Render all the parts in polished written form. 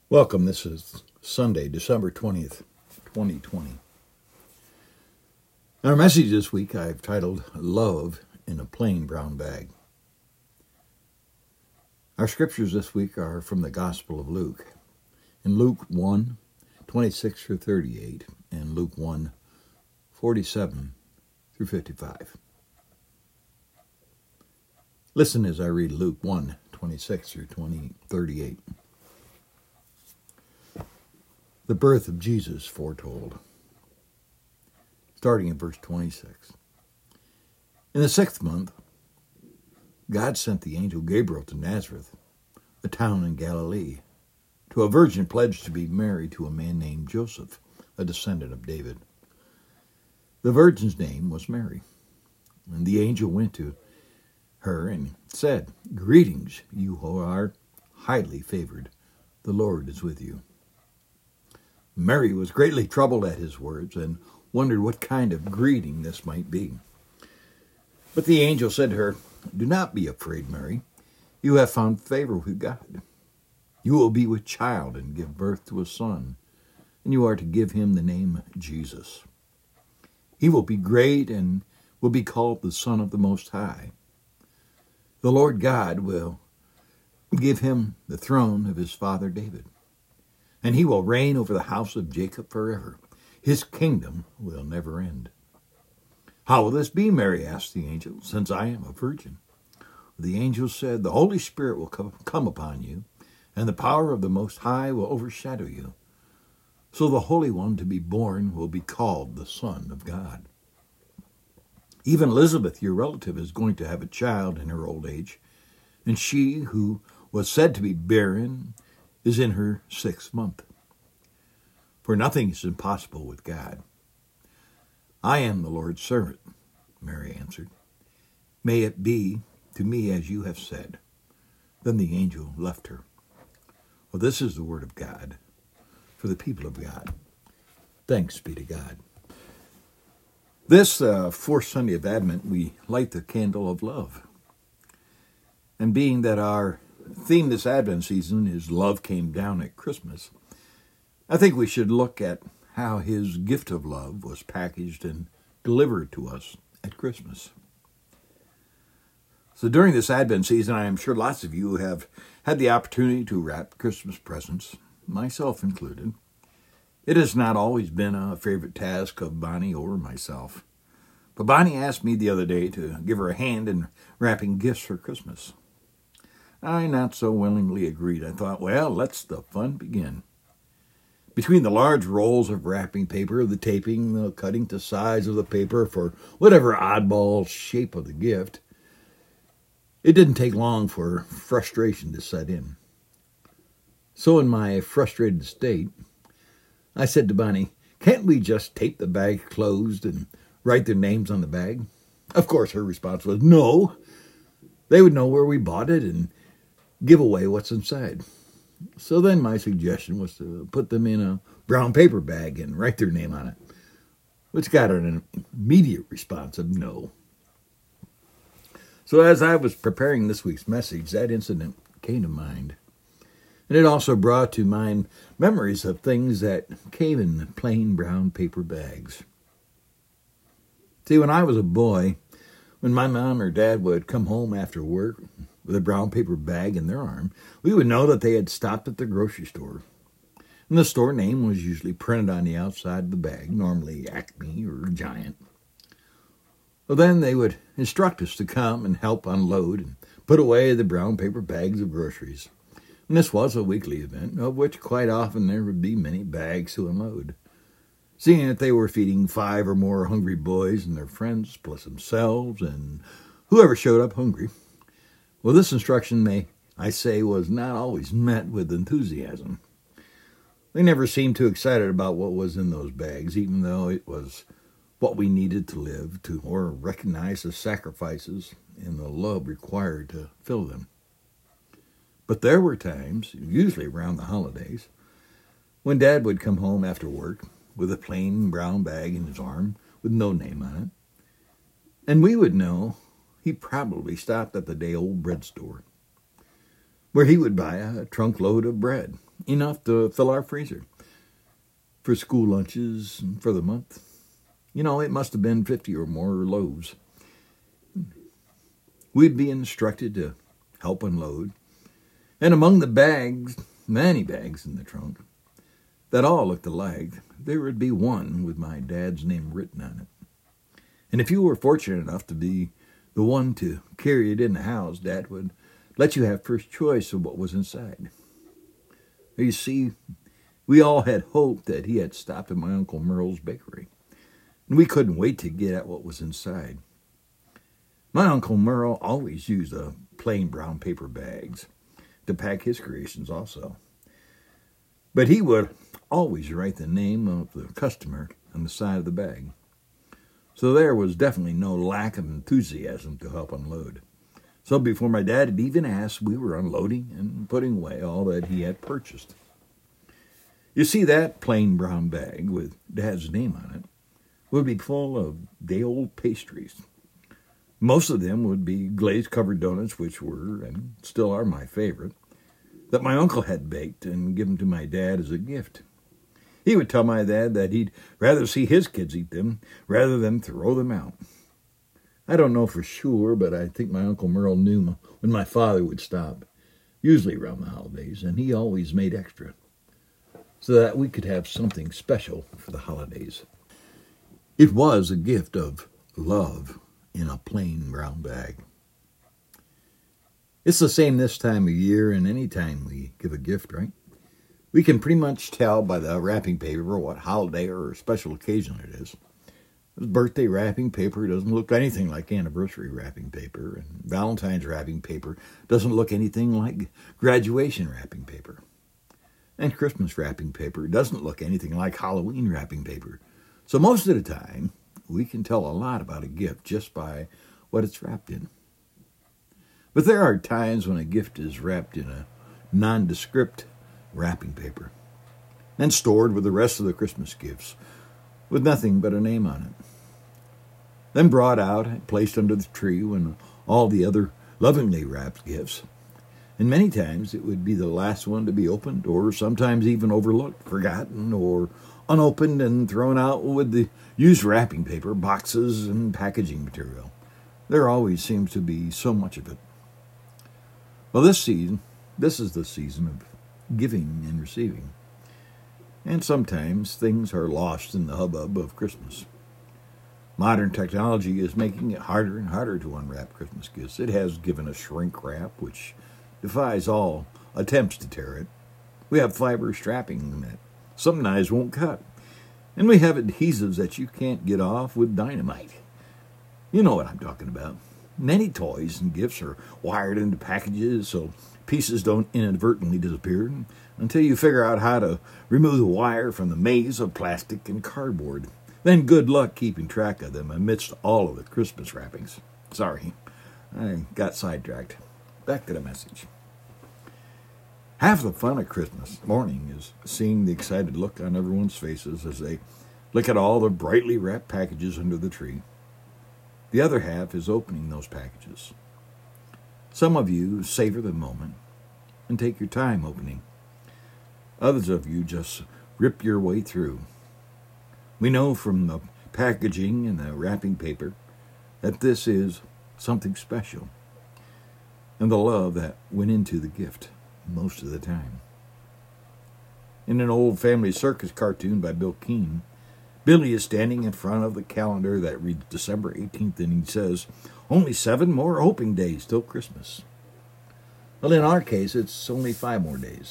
Welcome. This is Sunday, December 20th, 2020. Our message this week I've titled Love in a Plain Brown Bag. Our scriptures this week are from the Gospel of Luke. In Luke 1, 26 through 38, and Luke 1, 47 through 55. Listen as I read Luke 1, 26 through 38. The birth of Jesus foretold. Starting in verse 26. In the 6th month, God sent the angel Gabriel to Nazareth, a town in Galilee, to a virgin pledged to be married to a man named Joseph, a descendant of David. The virgin's name was Mary, and the angel went to her and said, "Greetings, you who are highly favored. The Lord is with you." Mary was greatly troubled at his words and wondered what kind of greeting this might be. But the angel said to her, "Do not be afraid, Mary. You have found favor with God. You will be with child and give birth to a son, and you are to give him the name Jesus. He will be great and will be called the Son of the Most High. The Lord God will give him the throne of his father David, and he will reign over the house of Jacob forever. His kingdom will never end." "How will this be," Mary asked the angel, "since I am a virgin?" The angel said, "The Holy Spirit will come upon you, and the power of the Most High will overshadow you. So the Holy One to be born will be called the Son of God. Even Elizabeth, your relative, is going to have a child in her old age, and she who was said to be barren is in her 6th month. For nothing is impossible with God." "I am the Lord's servant," Mary answered. "May it be to me as you have said." Then the angel left her. Well, this is the word of God for the people of God. Thanks be to God. This fourth Sunday of Advent, we light the candle of love. And being that our theme this Advent season is Love Came Down at Christmas, I think we should look at how his gift of love was packaged and delivered to us at Christmas. So during this Advent season, I am sure lots of you have had the opportunity to wrap Christmas presents, myself included. It has not always been a favorite task of Bonnie or myself. But Bonnie asked me the other day to give her a hand in wrapping gifts for Christmas. I not so willingly agreed. I thought, well, let's the fun begin. Between the large rolls of wrapping paper, the taping, the cutting to size of the paper for whatever oddball shape of the gift, it didn't take long for frustration to set in. So in my frustrated state, I said to Bonnie, "Can't we just tape the bag closed and write their names on the bag?" Of course, her response was, "No. They would know where we bought it and give away what's inside." So then my suggestion was to put them in a brown paper bag and write their name on it, which got an immediate response of no. So as I was preparing this week's message, that incident came to mind. And it also brought to mind memories of things that came in plain brown paper bags. See, when I was a boy, when my mom or dad would come home after work with a brown paper bag in their arm, we would know that they had stopped at the grocery store. And the store name was usually printed on the outside of the bag, normally Acme or Giant. Well, then they would instruct us to come and help unload and put away the brown paper bags of groceries. And this was a weekly event, of which quite often there would be many bags to unload. Seeing that they were feeding 5 or more hungry boys and their friends, plus themselves and whoever showed up hungry, well, this instruction, may I say, was not always met with enthusiasm. They never seemed too excited about what was in those bags, even though it was what we needed to live to, or recognize the sacrifices and the love required to fill them. But there were times, usually around the holidays, when Dad would come home after work with a plain brown bag in his arm with no name on it, and we would know he probably stopped at the day-old bread store, where he would buy a trunk load of bread enough to fill our freezer for school lunches and for the month. It must have been 50 or more loaves. We'd be instructed to help unload, and among the bags, many bags in the trunk, that all looked alike, there would be one with my dad's name written on it. And if you were fortunate enough to be the one to carry it in the house, Dad would let you have first choice of what was inside. You see, we all had hoped that he had stopped at my Uncle Merle's bakery, and we couldn't wait to get at what was inside. My Uncle Merle always used plain brown paper bags to pack his creations also. But he would always write the name of the customer on the side of the bag. So there was definitely no lack of enthusiasm to help unload. So before my dad had even asked, we were unloading and putting away all that he had purchased. You see, that plain brown bag with Dad's name on it would be full of day-old pastries. Most of them would be glaze-covered donuts, which were, and still are, my favorite, that my uncle had baked and given to my dad as a gift. He would tell my dad that he'd rather see his kids eat them rather than throw them out. I don't know for sure, but I think my Uncle Merle knew when my father would stop, usually around the holidays, and he always made extra, so that we could have something special for the holidays. It was a gift of love in a plain brown bag. It's the same this time of year and any time we give a gift, right? We can pretty much tell by the wrapping paper what holiday or special occasion it is. Birthday wrapping paper doesn't look anything like anniversary wrapping paper, and Valentine's wrapping paper doesn't look anything like graduation wrapping paper. And Christmas wrapping paper doesn't look anything like Halloween wrapping paper. So most of the time, we can tell a lot about a gift just by what it's wrapped in. But there are times when a gift is wrapped in a nondescript wrapping paper and stored with the rest of the Christmas gifts with nothing but a name on it. Then brought out and placed under the tree when all the other lovingly wrapped gifts. And many times it would be the last one to be opened, or sometimes even overlooked, forgotten, or unopened and thrown out with the used wrapping paper, boxes, and packaging material. There always seems to be so much of it. Well, this is the season of giving and receiving. And sometimes things are lost in the hubbub of Christmas. Modern technology is making it harder and harder to unwrap Christmas gifts. It has given us shrink wrap, which defies all attempts to tear it. We have fiber strapping that some knives won't cut. And we have adhesives that you can't get off with dynamite. You know what I'm talking about. Many toys and gifts are wired into packages so pieces don't inadvertently disappear until you figure out how to remove the wire from the maze of plastic and cardboard. Then good luck keeping track of them amidst all of the Christmas wrappings. Sorry, I got sidetracked. Back to the message. Half the fun of Christmas morning is seeing the excited look on everyone's faces as they look at all the brightly wrapped packages under the tree. The other half is opening those packages. Some of you savor the moment and take your time opening. Others of you just rip your way through. We know from the packaging and the wrapping paper that this is something special, and the love that went into the gift most of the time. In an old family circus cartoon by Bill Keane, Billy is standing in front of the calendar that reads December 18th, and he says, "Only 7 more hoping days till Christmas." Well, in our case, it's only 5 more days.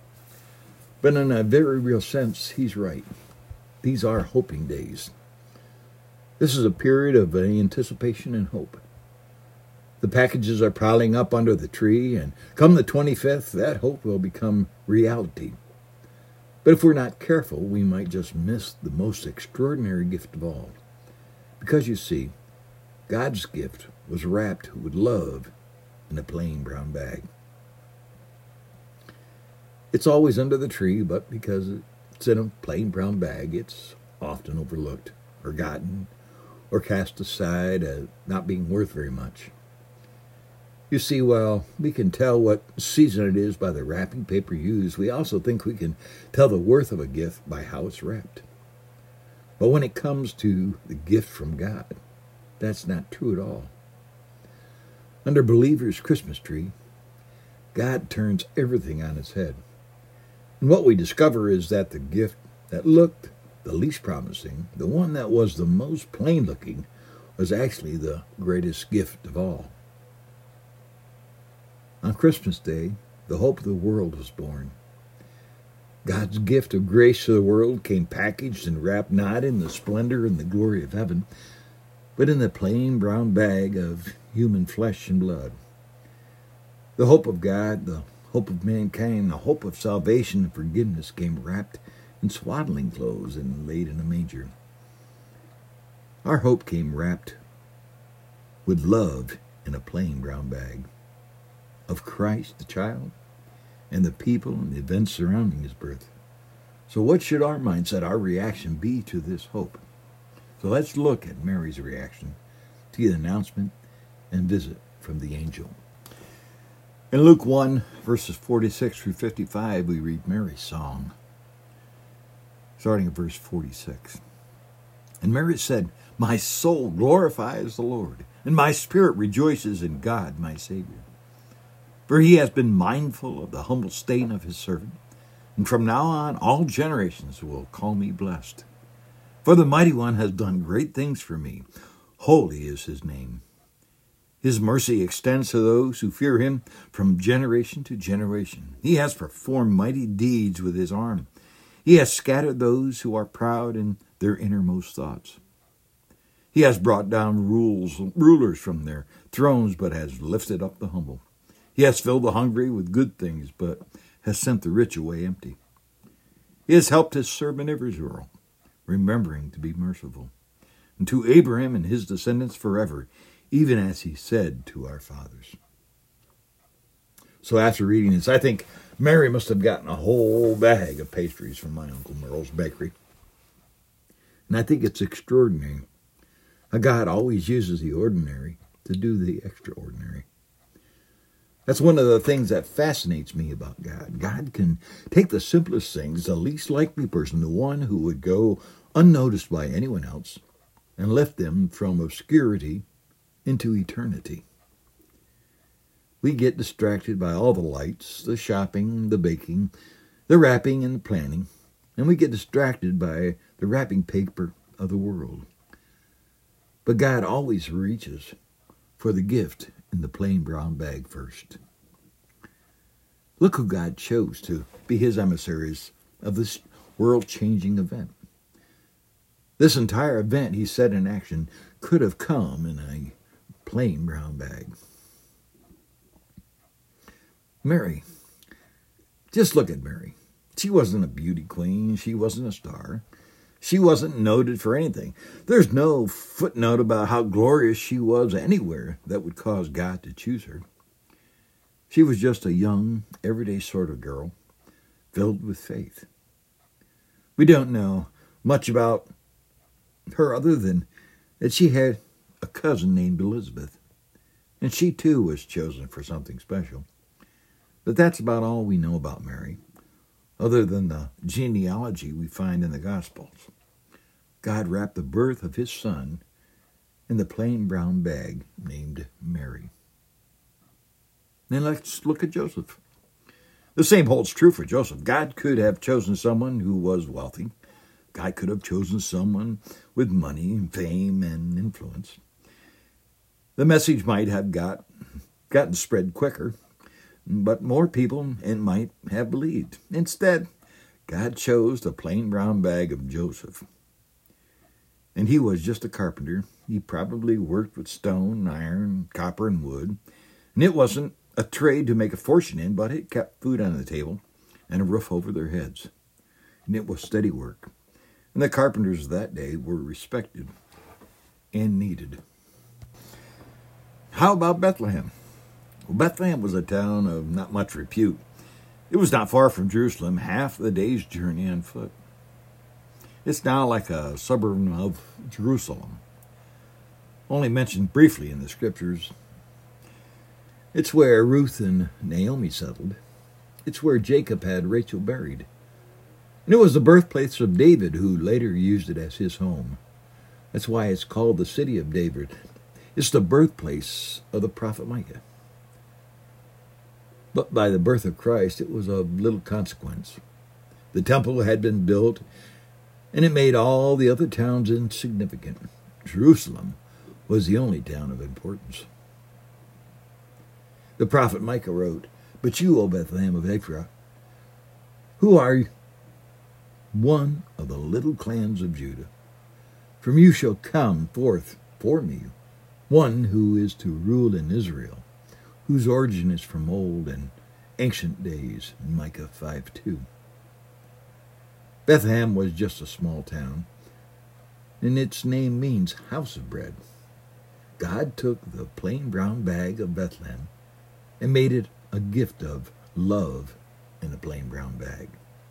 But in a very real sense, he's right. These are hoping days. This is a period of anticipation and hope. The packages are piling up under the tree, and come the 25th, that hope will become reality. But if we're not careful, we might just miss the most extraordinary gift of all. Because you see, God's gift was wrapped with love in a plain brown bag. It's always under the tree, but because it's in a plain brown bag, it's often overlooked, forgotten, or cast aside as not being worth very much. You see, while we can tell what season it is by the wrapping paper used, we also think we can tell the worth of a gift by how it's wrapped. But when it comes to the gift from God, that's not true at all. Under believers' Christmas tree, God turns everything on its head. And what we discover is that the gift that looked the least promising, the one that was the most plain looking, was actually the greatest gift of all. On Christmas Day, the hope of the world was born. God's gift of grace to the world came packaged and wrapped not in the splendor and the glory of heaven, but in the plain brown bag of human flesh and blood. The hope of God, the hope of mankind, the hope of salvation and forgiveness came wrapped in swaddling clothes and laid in a manger. Our hope came wrapped with love in a plain brown bag of Christ the child and the people and the events surrounding his birth. So what should our mindset, our reaction be to this hope? So let's look at Mary's reaction to the announcement and visit from the angel. In Luke 1, verses 46 through 55, we read Mary's song, starting at verse 46. And Mary said, "My soul glorifies the Lord, and my spirit rejoices in God my Savior. For he has been mindful of the humble state of his servant, and from now on all generations will call me blessed. For the Mighty One has done great things for me. Holy is his name. His mercy extends to those who fear him from generation to generation. He has performed mighty deeds with his arm. He has scattered those who are proud in their innermost thoughts. He has brought down rulers from their thrones, but has lifted up the humble. He has filled the hungry with good things, but has sent the rich away empty. He has helped his servant Israel, remembering to be merciful, and to Abraham and his descendants forever, even as he said to our fathers." So after reading this, I think Mary must have gotten a whole bag of pastries from my Uncle Merle's bakery. And I think it's extraordinary how God always uses the ordinary to do the extraordinary. That's one of the things that fascinates me about God. God can take the simplest things, the least likely person, the one who would go unnoticed by anyone else, and lift them from obscurity into eternity. We get distracted by all the lights, the shopping, the baking, the wrapping, and the planning, and we get distracted by the wrapping paper of the world. But God always reaches for the gift in the plain brown bag first. Look who God chose to be his emissaries of this world-changing event. This entire event he set in action could have come in a plain brown bag. Mary. Just look at Mary. She wasn't a beauty queen. She wasn't a star. She wasn't noted for anything. There's no footnote about how glorious she was anywhere that would cause God to choose her. She was just a young, everyday sort of girl, filled with faith. We don't know much about her other than that she had a cousin named Elizabeth, and she too was chosen for something special. But that's about all we know about Mary, other than the genealogy we find in the Gospels. God wrapped the birth of his son in the plain brown bag named Mary. Then let's look at Joseph. The same holds true for Joseph. God could have chosen someone who was wealthy. God could have chosen someone with money, fame, and influence. The message might have gotten spread quicker, but more people might have believed. Instead, God chose the plain brown bag of Joseph. And he was just a carpenter. He probably worked with stone, iron, copper, and wood. And it wasn't a trade to make a fortune in, but it kept food on the table and a roof over their heads. And it was steady work. And the carpenters of that day were respected and needed. How about Bethlehem? Well, Bethlehem was a town of not much repute. It was not far from Jerusalem, half the day's journey on foot. It's now like a suburb of Jerusalem, only mentioned briefly in the scriptures. It's where Ruth and Naomi settled. It's where Jacob had Rachel buried. And it was the birthplace of David, who later used it as his home. That's why it's called the City of David. It's the birthplace of the prophet Micah. But by the birth of Christ, it was of little consequence. The temple had been built, and it made all the other towns insignificant. Jerusalem was the only town of importance. The prophet Micah wrote, "But you, O Bethlehem of Ephraim, who are one of the little clans of Judah, from you shall come forth for me one who is to rule in Israel, whose origin is from old and ancient days," in Micah 5:2. Bethlehem was just a small town, and its name means house of bread. God took the plain brown bag of Bethlehem and made it a gift of love in a plain brown bag.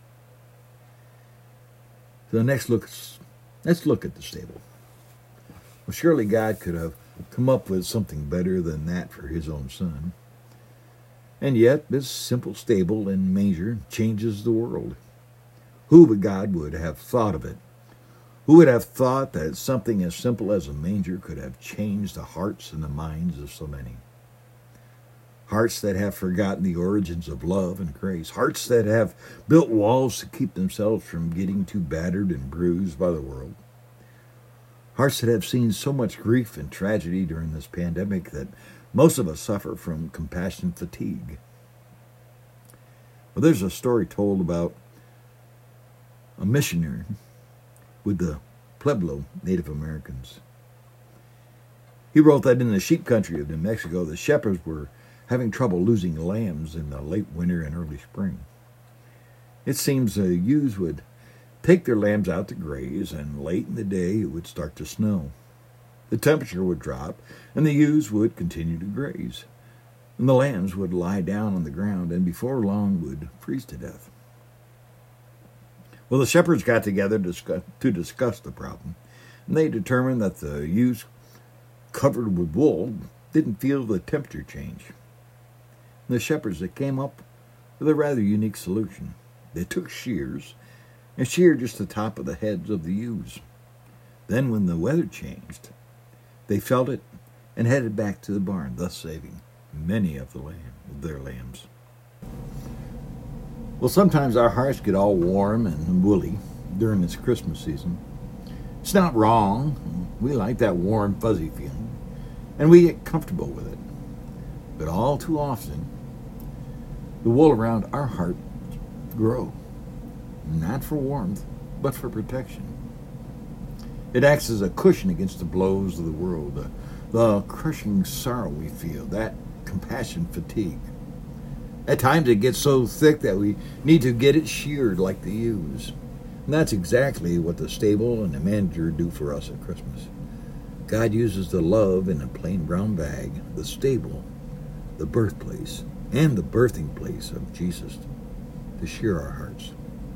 So let's look at the stable. Well, surely God could have come up with something better than that for his own son. And yet, this simple stable and manger changes the world. Who but God would have thought of it? Who would have thought that something as simple as a manger could have changed the hearts and the minds of so many? Hearts that have forgotten the origins of love and grace. Hearts that have built walls to keep themselves from getting too battered and bruised by the world. Hearts that have seen so much grief and tragedy during this pandemic that most of us suffer from compassion fatigue. Well, there's a story told about a missionary with the Pueblo Native Americans. He wrote that in the sheep country of New Mexico, the shepherds were having trouble losing lambs in the late winter and early spring. It seems the ewes would take their lambs out to graze, and late in the day it would start to snow. The temperature would drop, and the ewes would continue to graze. And the lambs would lie down on the ground, and before long would freeze to death. Well, the shepherds got together to discuss the problem, and they determined that the ewes covered with wool didn't feel the temperature change. And the shepherds came up with a rather unique solution. They took shears and sheared just the top of the heads of the ewes. Then when the weather changed, they felt it and headed back to the barn, thus saving many of their lambs. Well, sometimes our hearts get all warm and woolly during this Christmas season. It's not wrong. We like that warm, fuzzy feeling, and we get comfortable with it. But all too often, the wool around our heart grows, not for warmth, but for protection. It acts as a cushion against the blows of the world, the crushing sorrow we feel, that compassion fatigue. At times it gets so thick that we need to get it sheared like the ewes. And that's exactly what the stable and the manger do for us at Christmas. God uses the love in a plain brown bag, the stable, the birthplace, and the birthing place of Jesus to shear our hearts.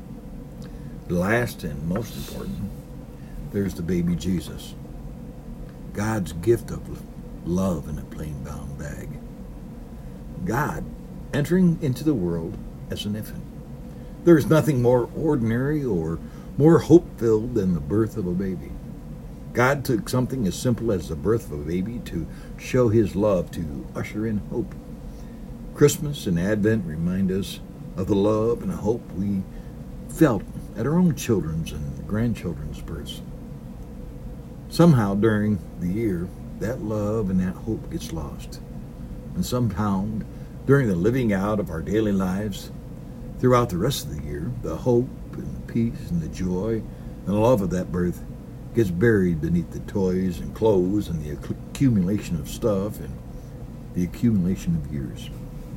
Last and most important, there's the baby Jesus, God's gift of love in a plain brown bag. God entering into the world as an infant. There is nothing more ordinary or more hope-filled than the birth of a baby. God took something as simple as the birth of a baby to show his love, to usher in hope. Christmas and Advent remind us of the love and hope we felt at our own children's and grandchildren's births. Somehow during the year, that love and that hope gets lost. And somehow during the living out of our daily lives, throughout the rest of the year, the hope and the peace and the joy and the love of that birth gets buried beneath the toys and clothes and the accumulation of stuff and the accumulation of years.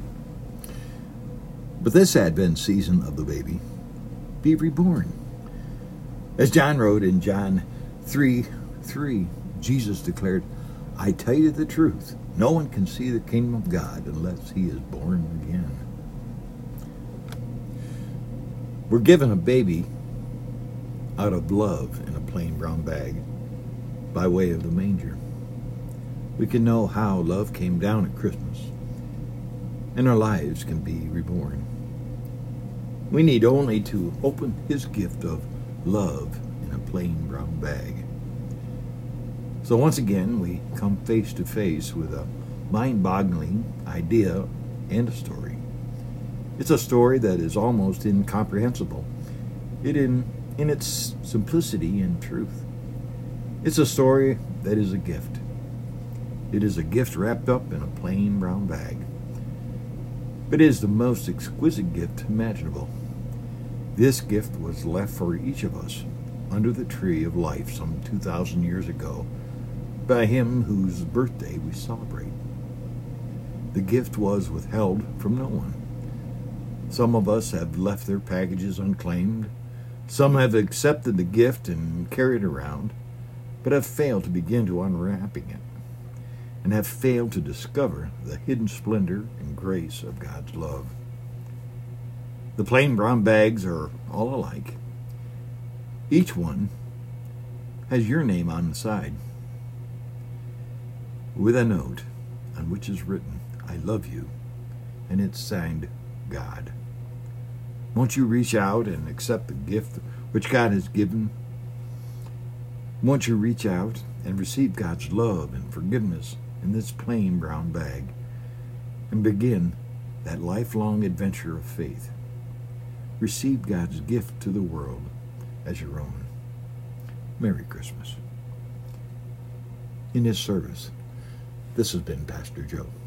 But this Advent season of the baby, be reborn. As John wrote in John 3:3, Jesus declared, "I tell you the truth, no one can see the kingdom of God unless he is born again." We're given a baby out of love in a plain brown bag by way of the manger. We can know how love came down at Christmas and our lives can be reborn. We need only to open his gift of love in a plain brown bag. So once again, we come face to face with a mind-boggling idea and a story. It's a story that is almost incomprehensible, in its simplicity and truth. It's a story that is a gift. It is a gift wrapped up in a plain brown bag. It is the most exquisite gift imaginable. This gift was left for each of us under the tree of life some 2,000 years ago by him whose birthday we celebrate. The gift was withheld from no one. Some of us have left their packages unclaimed. Some have accepted the gift and carried it around, but have failed to begin to unwrapping it, and have failed to discover the hidden splendor and grace of God's love. The plain brown bags are all alike. Each one has your name on the side, with a note on which is written, "I love you," and it's signed God. Won't you reach out and accept the gift which God has given? Won't you reach out and receive God's love and forgiveness in this plain brown bag and begin that lifelong adventure of faith? Receive God's gift to the world as your own. Merry Christmas. In this service, this has been Pastor Joe.